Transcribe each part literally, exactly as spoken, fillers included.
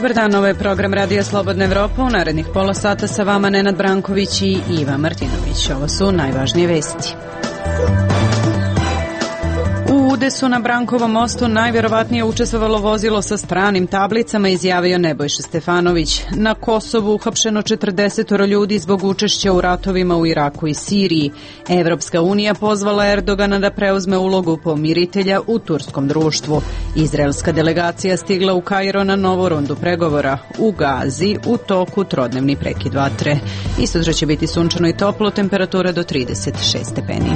Dobar dan, ovo je program Radija Slobodna Evropa. U narednih pola sata sa vama Nenad Branković i Iva Martinović. Ovo su najvažnije vesti. U udesu na Brankovom mostu najvjerovatnije učestvovalo vozilo sa stranim tablicama, izjavio Nebojša Stefanović. Na Kosovu uhapšeno četrdeset ljudi zbog učešća u ratovima u Iraku i Siriji. Evropska unija pozvala Erdogana da preuzme ulogu pomiritelja u turskom društvu. Izraelska delegacija stigla u Kairo na novu rundu pregovora. U Gazi u toku trodnevni prekid vatre. I sutra će biti sunčano i toplo, temperatura do trideset šest stepeni.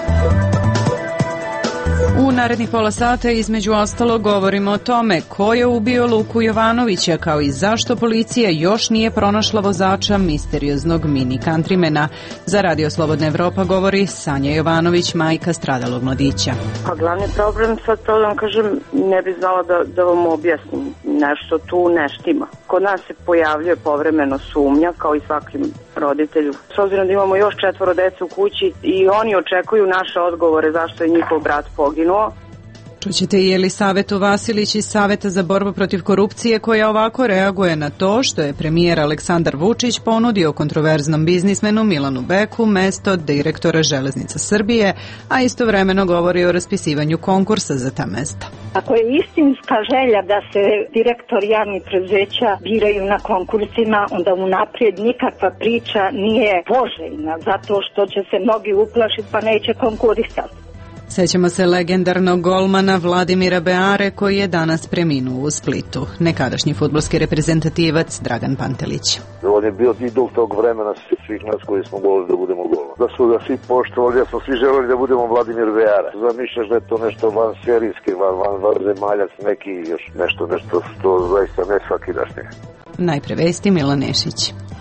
U narednih pola sata između ostalo govorimo o tome ko je ubio Luku Jovanovića, kao i zašto policija još nije pronašla vozača misterioznog mini countrymana. Za Radio Slobodna Evropa govori Sanja Jovanović, majka stradalog mladića. A glavni problem sad, to da vam kažem, ne bi znala da, da vam objasnim. Nešto tu ne štima. Kod nas se pojavljuje povremeno sumnja, kao i svakim roditelju. S obzirom da imamo još četvoro dece u kući i oni očekuju naše odgovore zašto je njihov brat poginuo. Čućete i Elisavetu Vasilić iz Saveta za borbu protiv korupcije, koja ovako reaguje na to što je premijer Aleksandar Vučić ponudio kontroverznom biznismenu Milanu Beku mesto direktora Železnica Srbije, a istovremeno govori o raspisivanju konkursa za ta mesta. Ako je istinska želja da se direktor javnih preduzeća biraju na konkursima, onda unaprijed nikakva priča nije poželjna, zato što će se mnogi uplašiti pa neće konkurisati. Sećamo se legendarnog golmana Vladimira Beare, koji je danas preminuo u Splitu. Nekadašnji fudbalski reprezentativac Dragan Pantelić. On je bio idol tog vremena svih nas koji smo govorili da budemo golman. Da su ga svi poštovali, da smo svi želeli da budemo Vladimir Beara. Zamišljaš da je to nešto van serijske, van, van, van zemaljac, neki još nešto, nešto što zaista ne svakidašnje. Najpre vesti, Milan Nešić.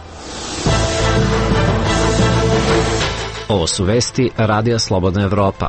Ovo su vesti Radija Slobodna Evropa.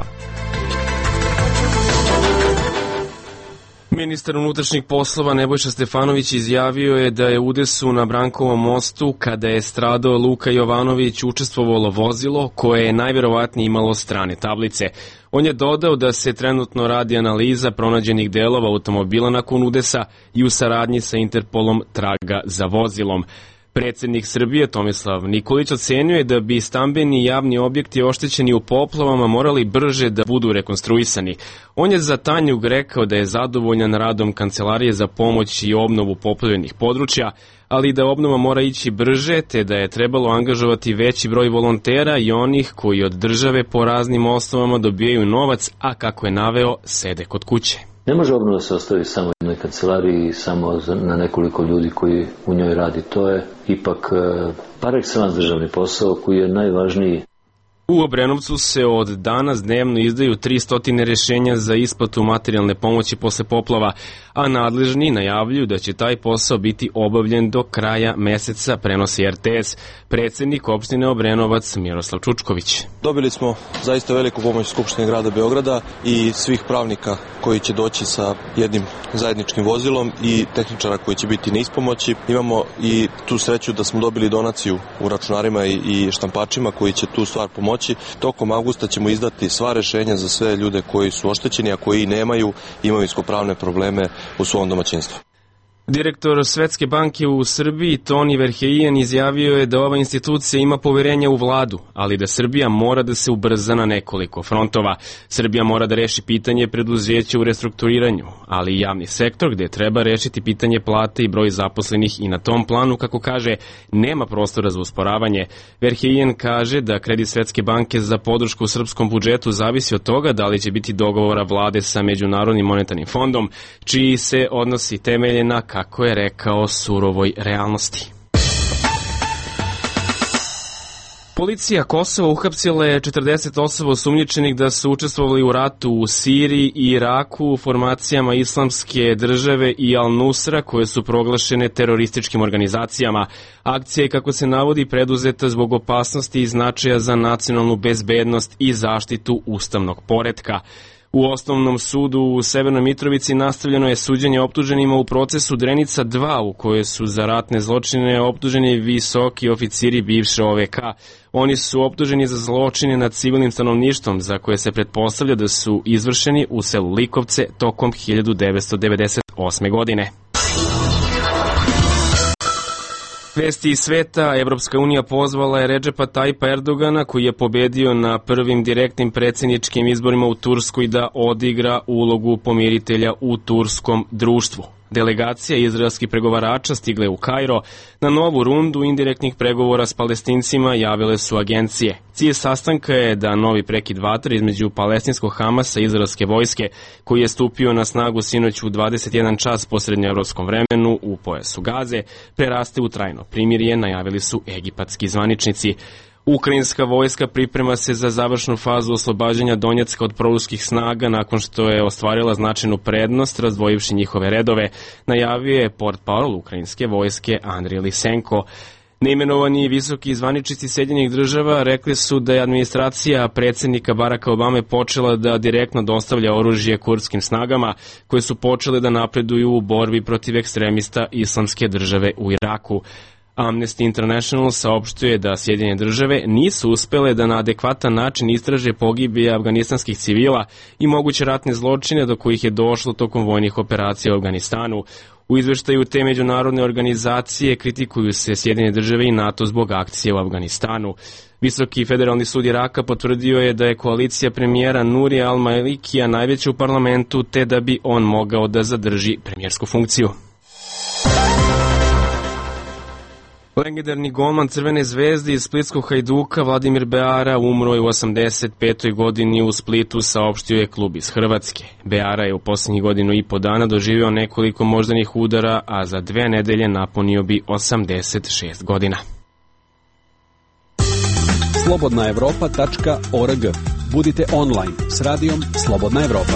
Ministar unutrašnjih poslova Nebojša Stefanović izjavio je da je u udesu na Brankovom mostu, kada je stradao Luka Jovanović, učestvovalo vozilo koje je najvjerovatnije imalo strane tablice. On je dodao da se trenutno radi analiza pronađenih delova automobila nakon udesa i u saradnji sa Interpolom traga za vozilom. Predsjednik Srbije Tomislav Nikolić ocenjuje da bi stambeni i javni objekti oštećeni u poplavama morali brže da budu rekonstruisani. On je za Tanjug rekao da je zadovoljan radom Kancelarije za pomoć i obnovu poplavljenih područja, ali da obnova mora ići brže, te da je trebalo angažovati veći broj volontera i onih koji od države po raznim osnovama dobijaju novac, a kako je naveo, sede kod kuće. Ne može obnova se ostaviti samo jednoj kancelariji i samo na nekoliko ljudi koji u njoj radi. To je ipak par excellence državni posao koji je najvažniji. U Obrenovcu se od danas dnevno izdaju tristo rješenja za isplatu materijalne pomoći posle poplava, a nadležni najavljuju da će taj posao biti obavljen do kraja meseca, prenosi R T S. Predsjednik opštine Obrenovac Miroslav Čučković. Dobili smo zaista veliku pomoć Skupštine grada Beograda i svih pravnika koji će doći sa jednim zajedničkim vozilom i tehničara koji će biti na ispomoći. Imamo i tu sreću da smo dobili donaciju u računarima i štampačima koji će tu stvar pomoći. Tokom avgusta ćemo izdati sva rešenja za sve ljude koji su oštećeni, a koji nemaju imovinsko-pravne probleme u svom domaćinstvu. Direktor Svetske banke u Srbiji Toni Verheijen izjavio je da ova institucija ima poverenja u vladu, ali da Srbija mora da se ubrza na nekoliko frontova. Srbija mora da reši pitanje preduzeća u restrukturiranju, ali i javni sektor gde treba rešiti pitanje plate i broj zaposlenih, i na tom planu, kako kaže, nema prostora za usporavanje. Verheijen kaže da kredit Svetske banke za podršku u srpskom budžetu zavisi od toga da li će biti dogovora vlade sa Međunarodnim monetarnim fondom, čiji se odnosi temelje na, kako je rekao, surovoj realnosti. Policija Kosova uhapsila je četrdeset osoba osumnjičenih da su učestvovali u ratu u Siriji i Iraku u formacijama Islamske države i Al-Nusra, koje su proglašene terorističkim organizacijama. Akcija je, kako se navodi, preduzeta zbog opasnosti i značaja za nacionalnu bezbednost i zaštitu ustavnog poretka. U Osnovnom sudu u Severnoj Mitrovici nastavljeno je suđenje optuženima u procesu Drenica dva, u kojoj su za ratne zločine optuženi visoki oficiri bivše O V K. Oni su optuženi za zločine nad civilnim stanovništvom, za koje se pretpostavlja da su izvršeni u selu Likovce tokom hiljadu devetsto devedeset osme. godine. Vesti iz sveta, Evropska unija pozvala je Redžepa Tajpa Erdogana, koji je pobedio na prvim direktnim predsjedničkim izborima u Turskoj, da odigra ulogu pomiritelja u turskom društvu. Delegacija izraelskih pregovarača stigle u Kairo. Na novu rundu indirektnih pregovora s Palestincima javile su agencije. Cilj sastanka je da novi prekid vatre između palestinskog Hamasa i izraelske vojske, koji je stupio na snagu sinoć u dvadeset jedan čas po srednjoevropskom vremenu u pojasu Gaze, preraste u trajno primirje, najavili su egipatski zvaničnici. Ukrajinska vojska priprema se za završnu fazu oslobađanja Donjecka od proruskih snaga nakon što je ostvarila značajnu prednost razdvojivši njihove redove, najavio je portparol ukrajinske vojske Andrij Lisenko. Neimenovani visoki zvaničnici Sjedinjenih država rekli su da je administracija predsjednika Baracka Obame počela da direktno dostavlja oružje kurdskim snagama, koje su počele da napreduju u borbi protiv ekstremista Islamske države u Iraku. Amnesty International saopštuje da Sjedinjene države nisu uspele da na adekvatan način istraže pogibije afganistanskih civila i moguće ratne zločine do kojih je došlo tokom vojnih operacija u Afganistanu. U izveštaju te međunarodne organizacije kritikuju se Sjedinjene države i NATO zbog akcije u Afganistanu. Visoki federalni sud Iraka potvrdio je da je koalicija premijera Nurija al-Malikija najveća u parlamentu, te da bi on mogao da zadrži premijersku funkciju. Legendarni golman Crvene zvezde iz splitskog Hajduka Vladimir Beara umro je u osamdeset petoj godini u Splitu, saopštio je klub iz Hrvatske. Beara je u posljednjih godinu i po dana doživio nekoliko moždanih udara, a za dve nedelje napunio bi osamdeset šest godina. slobodna evropa tačka org. Budite online s radijom Slobodna Evropa.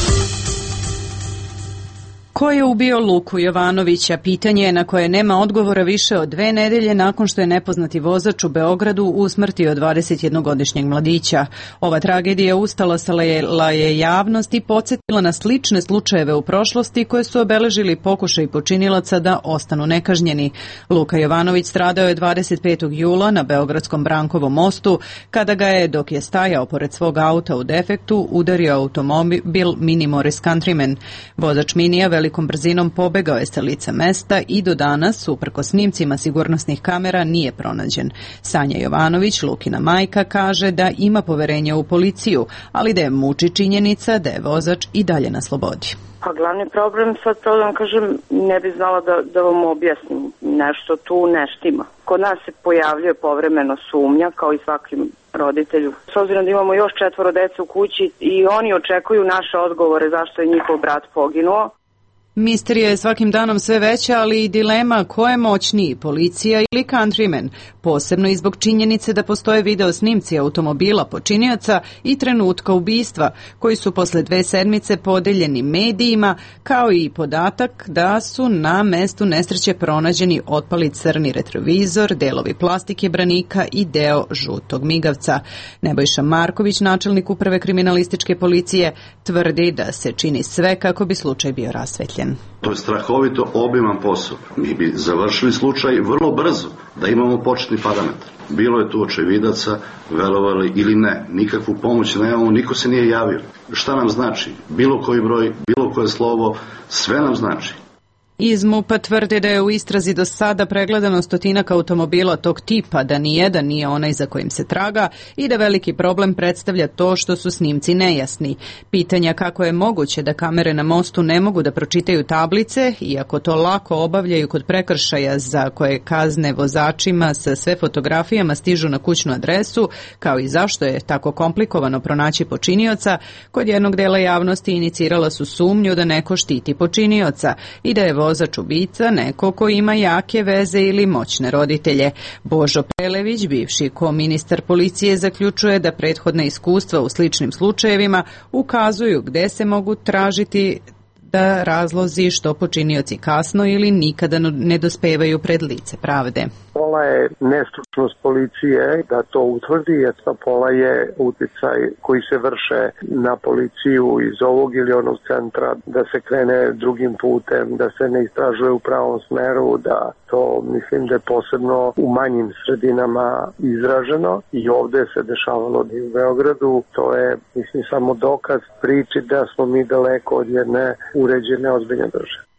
Ko je ubio Luku Jovanovića? Pitanje je na koje nema odgovora više od dve nedelje nakon što je nepoznati vozač u Beogradu usmrtio dvadesetjednogodišnjeg mladića. Ova tragedija ustalala je javnost i podsjetila na slične slučajeve u prošlosti koje su obeležili pokušaj počinilaca da ostanu nekažnjeni. Luka Jovanović stradao je dvadeset petog jula na Beogradskom Brankovom mostu kada ga je, dok je stajao pored svog auta u defektu, udario automobil Mini Morris Countryman. Vozač Minija velikom brzinom pobegao je sa lica mesta i do danas, uprko snimcima sigurnosnih kamera, nije pronađen. Sanja Jovanović, Lukina majka, kaže da ima poverenja u policiju, ali da je muči činjenica da je vozač i dalje na slobodi. Pa glavni problem sad, to da vam kažem, ne bi znala da, da vam objasnim. Nešto tu ne štima. Kod nas se pojavljuje povremeno sumnja, kao i svakim roditelju. S obzirom da imamo još četvoro dece u kući i oni očekuju naše odgovore zašto je njihov brat poginuo. Misterija je svakim danom sve veća, ali i dilema ko je moćniji, policija ili countryman, posebno i zbog činjenice da postoje video snimci automobila počinioca i trenutka ubistva, koji su posle dve sedmice podeljeni medijima, kao i podatak da su na mestu nesreće pronađeni otpali crni retrovizor, delovi plastike branika i deo žutog migavca. Nebojša Marković, načelnik uprave kriminalističke policije, tvrdi da se čini sve kako bi slučaj bio rasvetljen. To je strahovito obiman posao. Mi bi završili slučaj vrlo brzo, da imamo početni parametar. Bilo je tu očevidaca, verovali ili ne. Nikakvu pomoć nemamo, niko se nije javio. Šta nam znači? Bilo koji broj, bilo koje slovo, sve nam znači. Iz MUP-a tvrde da je u istrazi do sada pregledano stotinak automobila tog tipa, da nijedan nije onaj za kojim se traga i da veliki problem predstavlja to što su snimci nejasni. Pitanja kako je moguće da kamere na mostu ne mogu da pročitaju tablice, iako to lako obavljaju kod prekršaja za koje kazne vozačima sa sve fotografijama stižu na kućnu adresu, kao i zašto je tako komplikovano pronaći počinioca, kod jednog dela javnosti inicirala su sumnju da neko štiti počinioca i da je vozač ubica neko ko ima jake veze ili moćne roditelje. Božo Prelević, bivši koministar policije, zaključuje da prethodna iskustva u sličnim slučajevima ukazuju gde se mogu tražiti da razlozi što počinioci kasno ili nikada ne dospevaju pred lice pravde. Pola je nestručnost policije da to utvrdi, jer pola je uticaj koji se vrše na policiju iz ovog ili onog centra, da se krene drugim putem, da se ne istražuje u pravom smeru, da to mislim da je posebno u manjim sredinama izraženo i ovde se dešavalo i u Beogradu. To je, mislim, samo dokaz priči da smo mi daleko od jedne uređene, ozbiljne države.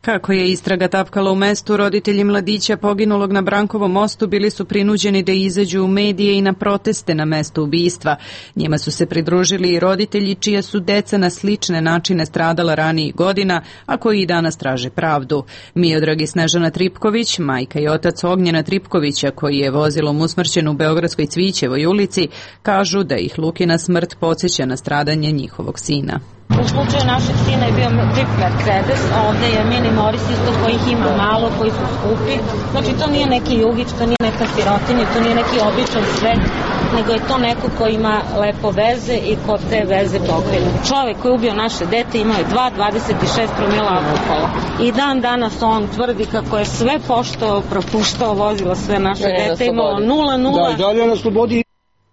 Kako je istraga tapkala u mestu, roditelji mladića poginulog na Brankovom mostu bili su prinuđeni da izađu u medije i na proteste na mesto ubistva. Njima su se pridružili i roditelji čija su deca na slične načine stradala ranijih godina, a koji i danas traže pravdu. Miodrag i Snežana Tripković, majka i otac Ognjena Tripkovića, koji je vozilom usmrćen u Beogradskoj Cvićevoj ulici, kažu da ih Lukina smrt podsjeća na stradanje njihovog sina. U slučaju našeg sina je bio Jeep Mercedes, a ovde je Mini Moris isto kojih ima malo, koji su skupi. Znači to nije neki jugić, to nije neka sirotinja, to nije neki običan svet, nego je to neko ko ima lepo veze i ko te veze pokrije. Čovek koji je ubio naše dete imao je dva zarez dvadeset šest promila alkohola. I dan danas on tvrdi kako je sve poštao, propuštao vozila sve naše ne, dete, imao nula nula. Da, dalje na slobodi.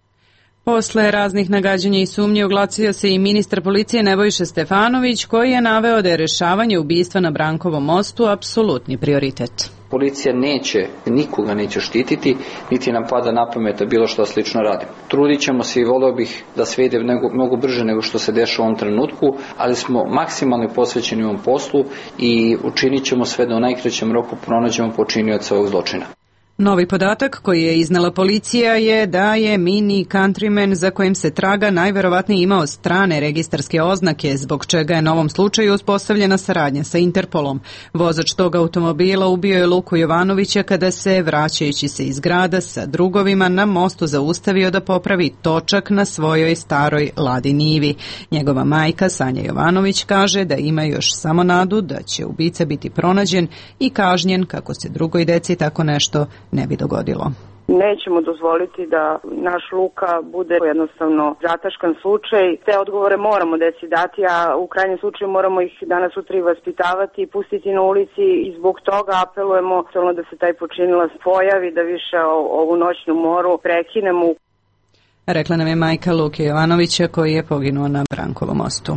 Posle raznih nagađanja i sumnje oglasio se i ministar policije Nebojša Stefanović, koji je naveo da je rešavanje ubistva na Brankovom mostu apsolutni prioritet. Policija neće, nikoga neće štititi, niti nam pada na pamet da bilo što slično radimo. Trudit ćemo se i volio bih da sve ide mnogo, mnogo brže nego što se dešava u ovom trenutku, ali smo maksimalno posvećeni ovom poslu i učinit ćemo sve da u najkraćem roku pronađemo počinioca ovog zločina. Novi podatak koji je iznala policija je da je Mini Countryman za kojim se traga najverovatnije imao strane registarske oznake, zbog čega je na ovom slučaju uspostavljena saradnja sa Interpolom. Vozač tog automobila ubio je Luku Jovanovića kada se, vraćajući se iz grada sa drugovima, na mostu zaustavio da popravi točak na svojoj staroj Ladi Nivi. Njegova majka Sanja Jovanović kaže da ima još samo nadu da će ubica biti pronađen i kažnjen kako se drugoj deci tako nešto ne bi dogodilo. Nećemo dozvoliti da naš Luka bude jednostavno zataškan slučaj. Te odgovore moramo deci dati, a u krajnjem slučaju moramo ih danas sutra i vaspitavati i pustiti na ulici i zbog toga apelujemo da se taj počinilac pojavi, da više ovu noćnu moru prekinemo. Rekla nam je majka Luke Jovanovića koji je poginuo na Brankovom mostu.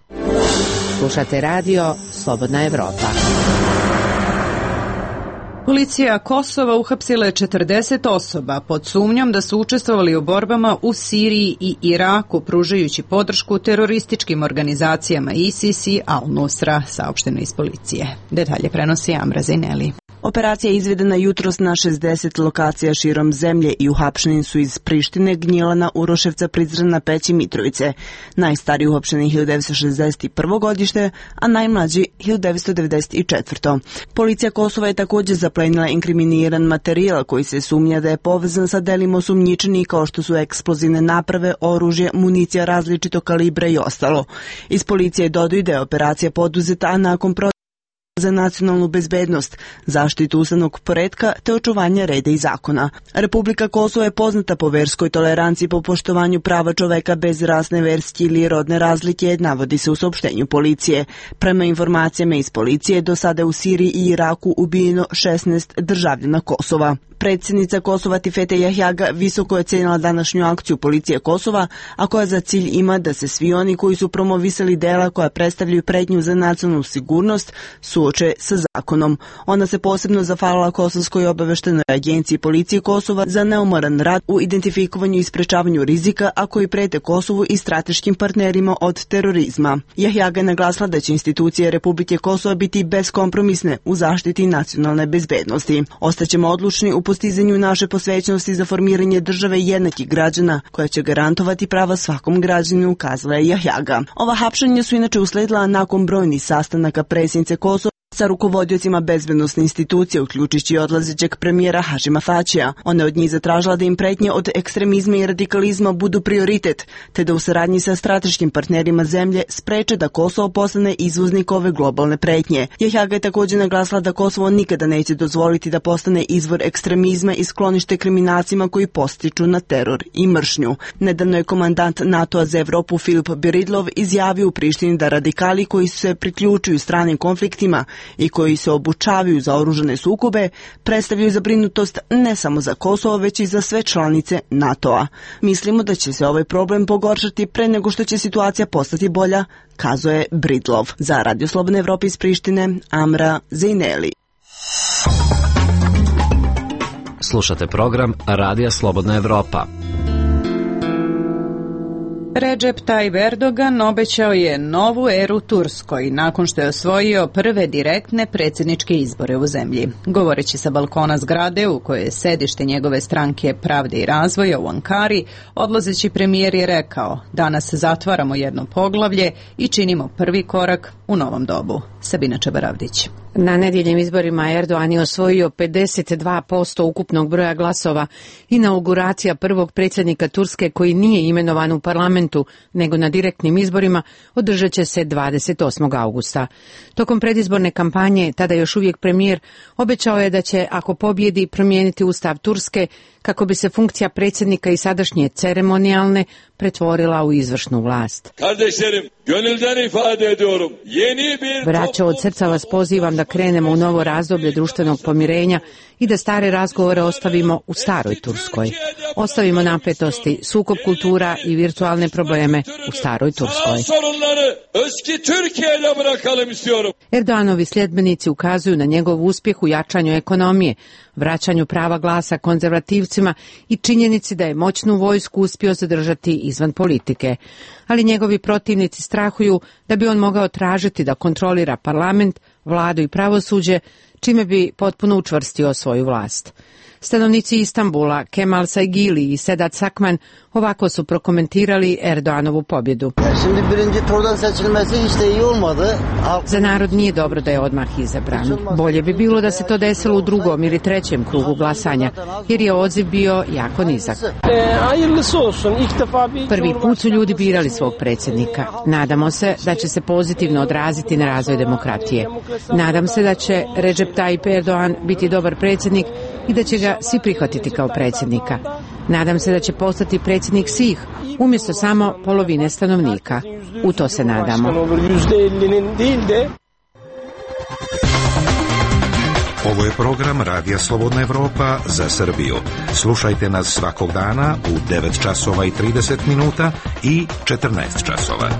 Slušate radio Slobodna Evropa. Policija Kosova uhapsila je četrdeset osoba pod sumnjom da su učestvovali u borbama u Siriji i Iraku, pružajući podršku terorističkim organizacijama ISIS i Al-Nusra, saopšteno iz policije. Detalje prenosi Amra Zaineli. Operacija je izvedena jutros na šezdeset lokacija širom zemlje i uhapšeni su iz Prištine, Gnjilana, Uroševca, Prizrena, Peći, Mitrovice. Najstariji uhapšeni hiljadu devetsto šezdeset prvo godište, a najmlađi hiljadu devetsto devedeset četvrto Policija Kosova je također zaplenila inkriminiran materijal koji se sumnja da je povezan sa delima osumnjičenih kao što su eksplozivne naprave, oružje, municija različitog kalibra i ostalo. Iz policije dodaju da je operacija poduzeta, a nakon pro za nacionalnu bezbednost, zaštitu ustavnog poretka te očuvanje reda i zakona. Republika Kosovo je poznata po verskoj toleranciji po poštovanju prava čoveka bez rasne, verske ili rodne razlike, navodi se u saopštenju policije. Prema informacijama iz policije, do sada u Siriji i Iraku ubijeno šesnaest državljana Kosova. Predsjednica Kosova Tifete Jahjaga visoko je cenila današnju akciju policije Kosova, a koja za cilj ima da se svi oni koji su promovisali dela koja predstavljaju pretnju za nacionalnu sigurnost suoče sa zakonom. Ona se posebno zahvalila Kosovskoj obaveštenoj agenciji policije Kosova za neumoran rad u identifikovanju i sprečavanju rizika, a koji prete Kosovu i strateškim partnerima od terorizma. Jahjaga je naglasila da će institucije Republike Kosova biti beskompromisne u zaštiti nacionalne bezbednosti. Ostaćemo odlučni u postizanju naše posvećenosti za formiranje države jednakih građana, koja će garantovati prava svakom građaninu, ukazala je Jahjaga. Ova hapšenja su inače usledila nakon brojnih sastanaka predsjednice Kosova sa rukovodiocima bezbednosne institucije, uključujući odlazećeg premijera Hašima Tačija. Ona je od njih zatražila da im pretnje od ekstremizma i radikalizma budu prioritet, te da u saradnji sa strateškim partnerima zemlje spreče da Kosovo postane izvoznik ove globalne pretnje. Jahjaga je također naglasila da Kosovo nikada neće dozvoliti da postane izvor ekstremizma i sklonište kriminalcima koji postiču na teror i mržnju. Nedavno je komandant NATO-a za Evropu Filip Biridlov izjavio u Prištini da radikali koji se priključuju stranim konfliktima i koji se obučavaju za oružane sukobe predstavljaju zabrinutost ne samo za Kosovo, već i za sve članice NATO-a. Mislimo da će se ovaj problem pogoršati pre nego što će situacija postati bolja, kazuje Bridlov. Za Radio Slobodne Evrope iz Prištine, Amra Zaineli. Slušate program Radija Slobodna Evropa. Recep Tayyip Erdogan obećao je novu eru Turskoj nakon što je osvojio prve direktne predsjedničke izbore u zemlji. Govoreći sa balkona zgrade u kojoj je sedište njegove stranke Pravde i razvoja u Ankari, odlazeći premijer je rekao: danas zatvaramo jedno poglavlje i činimo prvi korak u novom dobu. Sabina Čabaravdić. Na nedjeljnim izborima Erdogan je osvojio pedeset dva posto ukupnog broja glasova. Inauguracija prvog predsjednika Turske koji nije imenovan u parlamentu nego na direktnim izborima održat će se dvadeset osmog augusta. Tokom predizborne kampanje, tada još uvijek premijer, obećao je da će, ako pobjedi, promijeniti ustav Turske kako bi se funkcija predsjednika i sadašnje ceremonijalne pretvorila u izvršnu vlast. Braćo, od srca vas pozivam da krenemo u novo razdoblje društvenog pomirenja i da stare razgovore ostavimo u staroj Turskoj. Ostavimo napetosti, sukob kultura i virtualne probleme u staroj Turskoj. Erdoganovi sljedbenici ukazuju na njegov uspjeh u jačanju ekonomije, vraćanju prava glasa konzervativcima i činjenici da je moćnu vojsku uspio zadržati izvan politike. Ali njegovi protivnici strahuju da bi on mogao tražiti da kontrolira parlament, vladu i pravosuđe, čime bi potpuno učvrstio svoju vlast. Stanovnici Istanbula, Kemal Saygili i Sedat Sakman, ovako su prokomentirali Erdoganovu pobjedu. Za narod nije dobro da je odmah izabran. Bolje bi bilo da se to desilo u drugom ili trećem krugu glasanja, jer je odziv bio jako nizak. Prvi put su ljudi birali svog predsjednika. Nadamo se da će se pozitivno odraziti na razvoj demokratije. Nadam se da će Recep Tayyip Erdogan biti dobar predsjednik i da će ga svi prihvatiti kao predsjednika. Nadam se da će postati predsjednik svih, umjesto samo polovine stanovnika. U to se nadamo. Ovo je program Radija Slobodna Evropa za Srbiju. Slušajte nas svakog dana u devet časova i trideset minuta i četrnaest časova.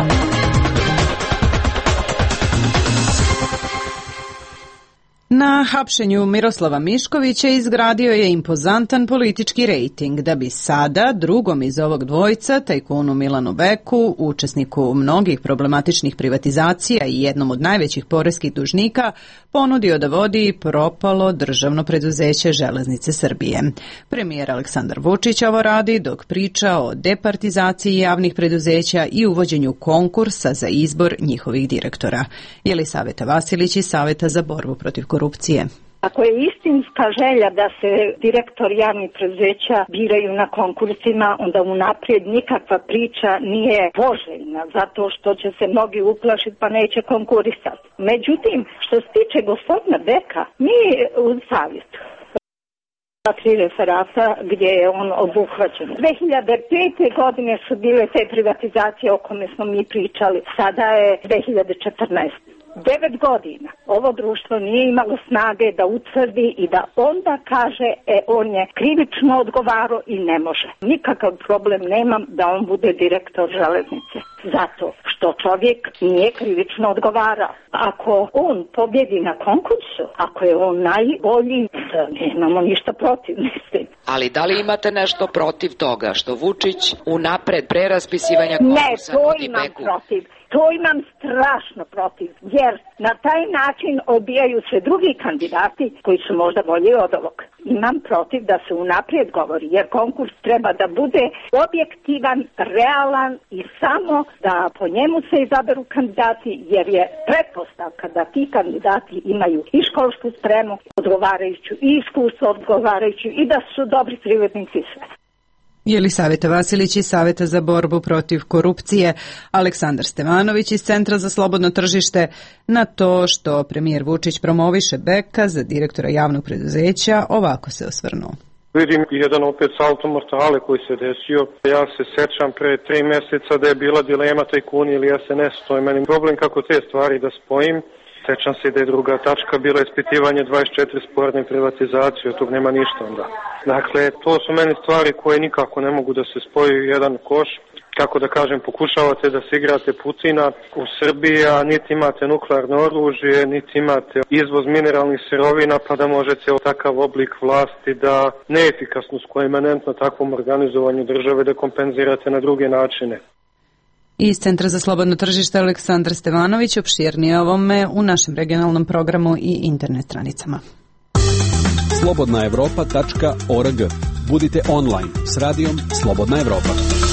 Na hapšenju Miroslava Miškovića izgradio je impozantan politički rejting, da bi sada drugom iz ovog dvojca, tajkunu Milanu Beku, učesniku mnogih problematičnih privatizacija i jednom od najvećih poreskih dužnika, ponudio da vodi propalo državno preduzeće Železnice Srbije. Premijer Aleksandar Vučić ovo radi dok priča o departizaciji javnih preduzeća i uvođenju konkursa za izbor njihovih direktora. Jelisaveta Vasilić iz Saveta za borbu protiv korupcije. Ako je istinska želja da se direktor javnih preduzeća biraju na konkursima, onda unaprijed nikakva priča nije poželjna, zato što će se mnogi uplašiti pa neće konkurisati. Međutim, što se tiče gospodina Beka, mi u Savjetu tri referata gdje je on obuhvaćen. dve hiljade pete. godine su bile te privatizacije o kome smo mi pričali, sada je dve hiljade četrnaeste. Devet godina ovo društvo nije imalo snage da utvrdi i da onda kaže e on je krivično odgovarao i ne može. Nikakav problem nemam da on bude direktor Železnice. Zato što čovjek nije krivično odgovarao. Ako on pobjedi na konkursu, ako je on najbolji, da nemamo ništa protiv, mislim. Ali da li imate nešto protiv toga što Vučić unapred pre raspisivanja konkursa... Ne, to imam protiv. To imam strašno protiv, jer na taj način odbijaju se drugi kandidati koji su možda bolji od ovog. Imam protiv da se unaprijed govori, jer konkurs treba da bude objektivan, realan i samo da po njemu se izaberu kandidati, jer je pretpostavka da ti kandidati imaju i školsku spremu odgovarajuću i iskustvo odgovarajuću i da su dobri privrednici sve. Jelisaveta Vasilić iz Saveta za borbu protiv korupcije, Aleksandar Stevanović iz Centra za slobodno tržište na to što premijer Vučić promoviše Beka za direktora javnog preduzeća, ovako se osvrnuo. Vidim jedan opet salto mortale koji se desio. Ja se sećam pre tri mjeseca da je bila dilema tajkuni ili S N S. To je meni problem kako te stvari da spojim. Sećam se da je druga tačka bila ispitivanje dvadeset četiri sporne privatizacije, od tog nema ništa onda. Dakle, to su meni stvari koje nikako ne mogu da se spoji u jedan koš. Kako da kažem, pokušavate da se igrate Putina u Srbiji, a niti imate nuklearno oružje, niti imate izvoz mineralnih sirovina, pa da možete o takav oblik vlasti da neefikasnost koja je imanentna takvom organizovanju države da kompenzirate na druge načine. Iz Centra za slobodno tržište Aleksandar Stevanović opširnije ovome u našem regionalnom programu i internet stranicama. slobodna evropa tačka org. Budite online s radijom Slobodna Evropa.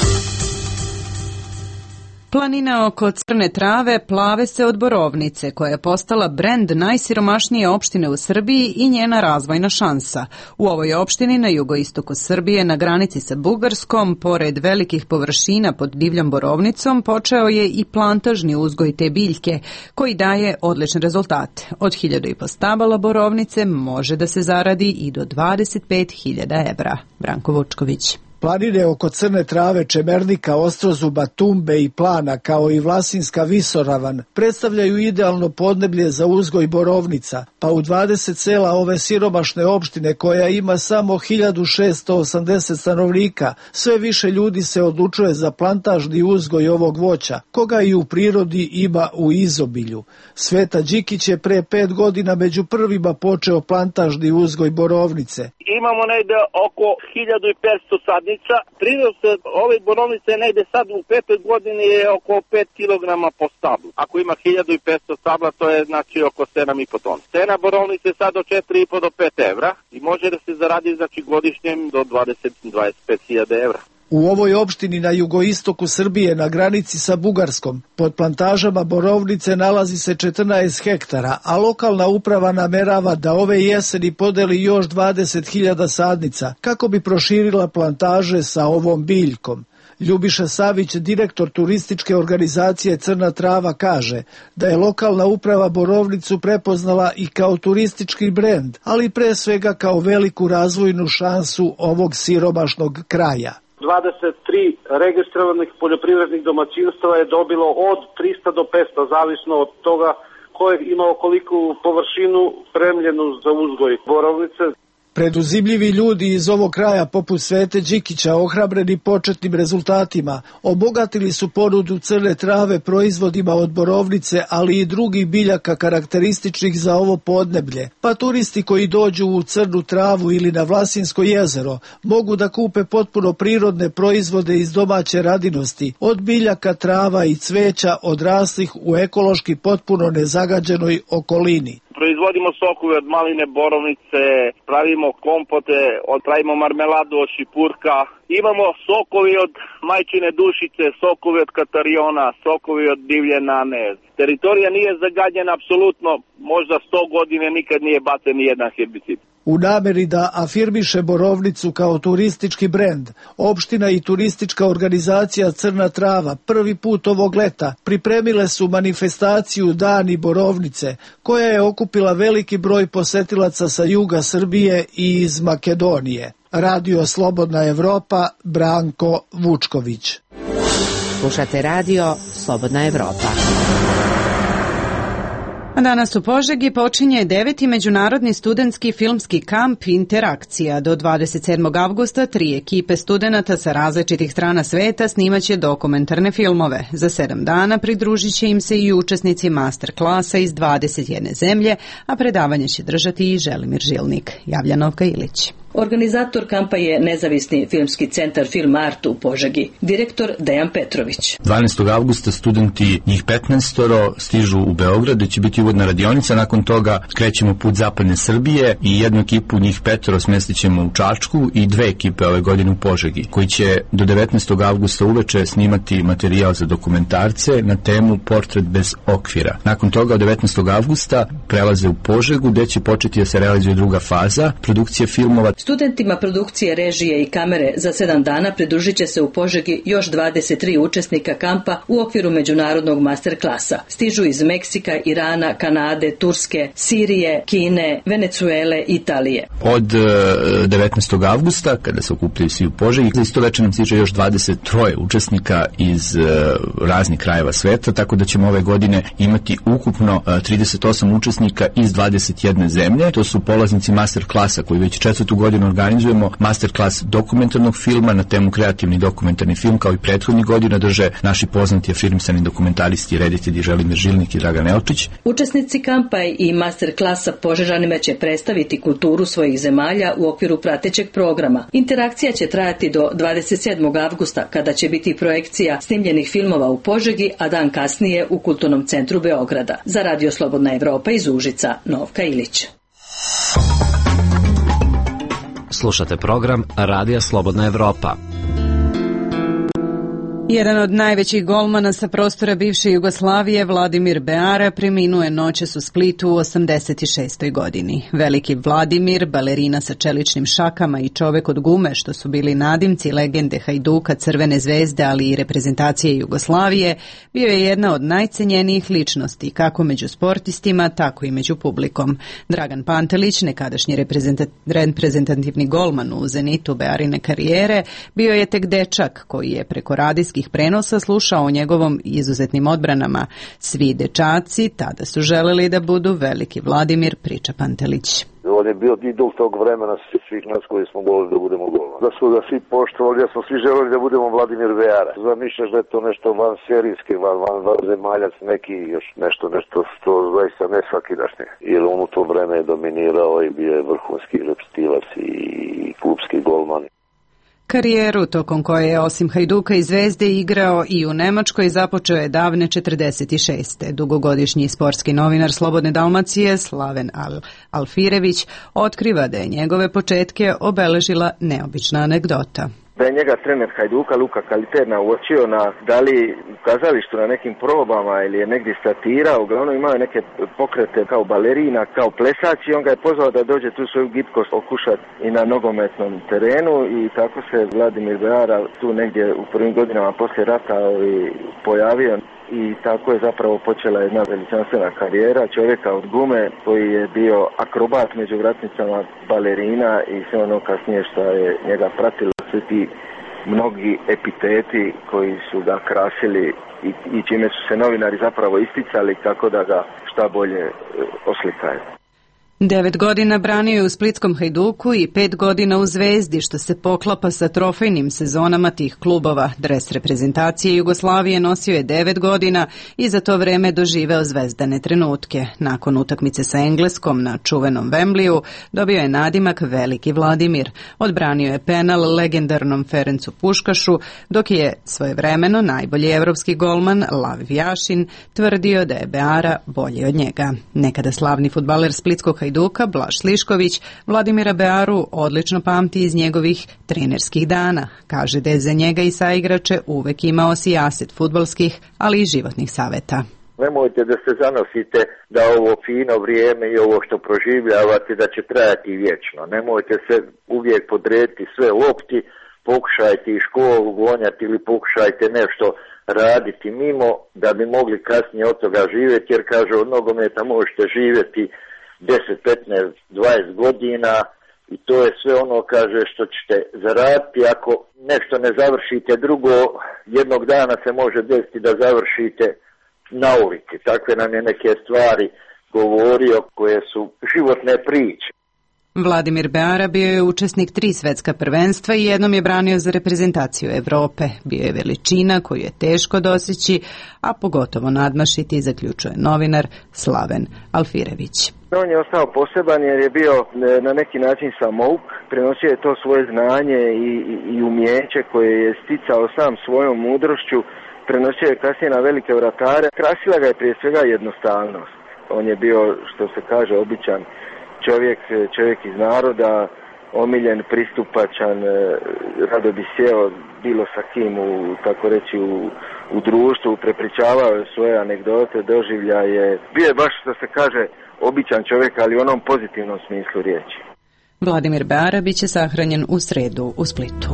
Planine oko Crne Trave plave se od borovnice, koja je postala brend najsiromašnije opštine u Srbiji i njena razvojna šansa. U ovoj opštini na jugoistoku Srbije, na granici sa Bugarskom, pored velikih površina pod divljom borovnicom, počeo je i plantažni uzgoj te biljke, koji daje odlične rezultate. Od hiljadu i po stabala borovnice može da se zaradi i do dvadeset pet hiljada evra. Branko Vučković. Planine oko Crne Trave, Čemernika, Ostrozuba, Tumbe i Plana, kao i Vlasinska visoravan, predstavljaju idealno podneblje za uzgoj borovnica, pa u dvadeset sela ove siromašne opštine, koja ima samo hiljadu šessto osamdeset stanovnika, sve više ljudi se odlučuje za plantažni uzgoj ovog voća, koga i u prirodi ima u izobilju. Sveta Đikić je pre pet godina među prvima počeo plantažni uzgoj borovnice. Imamo negde oko hiljadu i petsto sadnica. Prinos ove borovnice negde sad u petoj godini je oko pet kilograma po stablu. Ako ima hiljadu i petsto stabla, to je znači oko sedam i po tona. Cena borovnice je sad od četiri i po do pet evra i može da se zaradi znači godišnjem do dvadeset do dvadeset pet hiljada evra. U ovoj opštini na jugoistoku Srbije, na granici sa Bugarskom, pod plantažama borovnice nalazi se četrnaest hektara, a lokalna uprava namerava da ove jeseni podeli još dvadeset hiljada sadnica, kako bi proširila plantaže sa ovom biljkom. Ljubiša Savić, direktor turističke organizacije Crna Trava, kaže da je lokalna uprava borovnicu prepoznala i kao turistički brend, ali pre svega kao veliku razvojnu šansu ovog siromašnog kraja. dvadeset tri registrovanih poljoprivrednih domaćinstva je dobilo od trista do petsto, zavisno od toga ko je imao koliku površinu spremljenu za uzgoj borovnice. Preduzimljivi ljudi iz ovog kraja poput Svete Đikića, ohrabreni početnim rezultatima, obogatili su ponudu Crne Trave proizvodima od borovnice, ali i drugih biljaka karakterističnih za ovo podneblje. Pa turisti koji dođu u Crnu Travu ili na Vlasinsko jezero mogu da kupe potpuno prirodne proizvode iz domaće radinosti, od biljaka, trava i cveća odraslih u ekološki potpuno nezagađenoj okolini. Proizvodimo sokove od maline, borovnice, pravimo kompote, pravimo marmeladu od šipurka. Imamo sokovi od majčine dušice, sokovi od katariona, sokovi od divlje nane. Teritorija nije zagađena apsolutno, možda sto godine nikad nije bacen ni jedan herbicid. U nameri da afirmiše borovnicu kao turistički brend, opština i turistička organizacija Crna Trava prvi put ovog leta pripremile su manifestaciju Dani borovnice, koja je okupila veliki broj posetilaca sa juga Srbije i iz Makedonije. Radio Slobodna Evropa, Branko Vučković. Slušate radio Slobodna Evropa. Danas u Požegi počinje deveti međunarodni studentski filmski kamp Interakcija. Do dvadeset sedmog avgusta tri ekipe studenata sa različitih strana sveta snimaće dokumentarne filmove. Za sedam dana pridružit će im se i učesnici master klasa iz dvadeset jedne zemlje, a predavanje će držati i Želimir Žilnik. Javlja Novka Ilić. Organizator kampa je nezavisni filmski centar Film Art u Požegi, direktor Dejan Petrović. dvanaestog avgusta studenti, njih petnaestoro, stižu u Beograd, gde će biti uvodna radionica, nakon toga krećemo put zapadne Srbije i jednu ekipu, njih petoro, smestit ćemo u Čačku i dve ekipe ove godine u Požegi, koji će do devetnaestog avgusta uveče snimati materijal za dokumentarce na temu Portret bez okvira. Nakon toga od devetnaestog avgusta prelaze u Požegu, gde će početi da se realizuje druga faza, produkcija filmova. Studentima produkcije, režije i kamere za sedam dana pridružit će se u Požegi još dvadeset tri učesnika kampa u okviru međunarodnog master klasa. Stižu iz Meksika, Irana, Kanade, Turske, Sirije, Kine, Venecuele, Italije. Od devetnaestog avgusta, kada se okupljaju svi u Požegi, isto večer nam stiže još dvadeset tri učesnika iz raznih krajeva sveta, tako da ćemo ove godine imati ukupno trideset osam učesnika iz dvadeset jedne zemlje. To su polaznici master klasa koji već četvrtu godinu godina organizujemo masterclass dokumentarnog filma na temu kreativni dokumentarni film, kao i prethodnih godina drže naši poznati afirmisani dokumentaristi i reditelji Želimir Žilnik i Dragan Elčić. Učesnici kampa i masterklasa Požežanima će predstaviti kulturu svojih zemalja u okviru pratećeg programa. Interakcija će trajati do dvadeset sedmog avgusta, kada će biti projekcija snimljenih filmova u Požegi, a dan kasnije u Kulturnom centru Beograda. Za Radio Slobodna Evropa iz Užica, Novka Ilić. Slušate program Radija Slobodna Evropa. Jedan od najvećih golmana sa prostora bivše Jugoslavije, Vladimir Beara, preminuje noćas u Splitu u osamdeset šestoj godini. Veliki Vladimir, balerina sa čeličnim šakama i čovek od gume, što su bili nadimci legende Hajduka, Crvene zvezde, ali i reprezentacije Jugoslavije, bio je jedna od najcenjenijih ličnosti, kako među sportistima, tako i među publikom. Dragan Pantelić, nekadašnji reprezentativni golman u zenitu Bearine karijere, bio je tek dečak koji je preko radijskih prenosa slušao o njegovom izuzetnim odbranama. Svi dečaci tada su želeli da budu veliki Vladimir, priča Pantelić. On je bio i duh tog vremena svih nas koji smo govorili da budemo golman. Da su ga svi poštovali, da smo svi želeli da budemo Vladimir Beara. Zamišljaš da je to nešto van serijske, van, van, van zemaljac, neki još nešto, nešto što zaista ne svakidašnje. Jer on u to vreme je dominirao i bio je vrhunski repstilac i klubski golman. Karijeru tokom koje je osim Hajduka i Zvezde igrao i u Nemačkoj započeo je davne četrdeset šeste. Dugogodišnji sportski novinar Slobodne Dalmacije Slaven Al Alfirević otkriva da je njegove početke obeležila neobična anegdota. Da je njega trener Hajduka Luka Kaliterna uočio na da li u kazalištu na nekim probama ili je negdje statirao, uglavnom imao neke pokrete kao balerina, kao plesač i on ga je pozvao da dođe tu svoju gibkost okušati i na nogometnom terenu i tako se Vladimir Beara tu negdje u prvim godinama poslije rata pojavio. I tako je zapravo počela jedna veličanstvena karijera čovjeka od gume koji je bio akrobat među vratnicama, balerina i sve ono kasnije što je njega pratilo, svi ti mnogi epiteti koji su ga krasili i, i čime su se novinari zapravo isticali kako da ga šta bolje oslikaju. Devet godina branio je u splitskom Hajduku i pet godina u Zvezdi, što se poklapa sa trofejnim sezonama tih klubova. Dres reprezentacije Jugoslavije nosio je devet godina i za to vreme doživeo zvezdane trenutke. Nakon utakmice sa Engleskom na čuvenom Wembleyu dobio je nadimak Veliki Vladimir. Odbranio je penal legendarnom Ferencu Puškašu, dok je svojevremeno najbolji evropski golman Lav Jašin tvrdio da je Beara bolji od njega. Nekada slavni fudbaler splitskog Hajduka Blaž Slišković Vladimira Bearu odlično pamti iz njegovih trenerskih dana. Kaže da je za njega i saigrače uvek imao sijaset fudbalskih, ali i životnih saveta. Nemojte da se zanosite da ovo fino vrijeme i ovo što proživljavate da će trajati vječno. Nemojte se uvijek podrediti sve lopti, pokušajte i školu gonjati ili pokušajte nešto raditi mimo da bi mogli kasnije od toga živjeti, jer kaže od nogometa možete živjeti deset, petnaest, dvadeset godina i to je sve ono, kaže, što ćete zaraditi. Ako nešto ne završite drugo, jednog dana se može desiti da završite na ulici. Takve nam je neke stvari govorio koje su životne priče. Vladimir Beara bio je učesnik tri svetska prvenstva i jednom je branio za reprezentaciju Evrope. Bio je veličina koju je teško doseći, a pogotovo nadmašiti, zaključuje novinar Slaven Alfirević. On je ostao poseban jer je bio na neki način samouk, prenosio je to svoje znanje i, i, i umjeće koje je sticao sam svojom mudrošću, prenosio je kasnije na velike vratare. Krasila ga je prije svega jednostavnost. On je bio, što se kaže, običan čovjek, čovjek iz naroda, omiljen, pristupačan, rado bi sjeo bilo sa kim u, tako reći, u, u društvu, prepričavao je svoje anegdote, doživljaje. Bio je baš, što se kaže, običan čovjek, ali u onom pozitivnom smislu riječi. Vladimir Beara biće sahranjen u sredu u Splitu.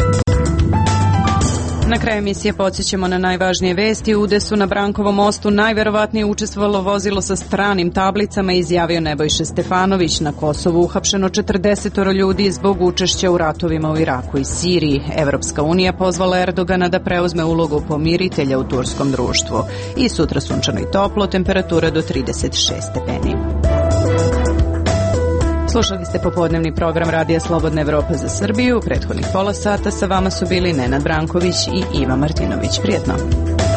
Na kraju emisije podsjećamo na najvažnije vesti. U udesu na Brankovom mostu najverovatnije učestvovalo vozilo sa stranim tablicama, izjavio Nebojša Stefanović. Na Kosovu uhapšeno četrdeset ljudi zbog učešća u ratovima u Iraku i Siriji. Evropska unija pozvala Erdogana da preuzme ulogu pomiritelja u turskom društvu. I sutra sunčano i toplo, temperatura do trideset šest stepeni. Slušali ste popodnevni program Radija Slobodna Evropa za Srbiju. Prethodnih pola sata sa vama su bili Nenad Branković i Iva Martinović. Prijetno.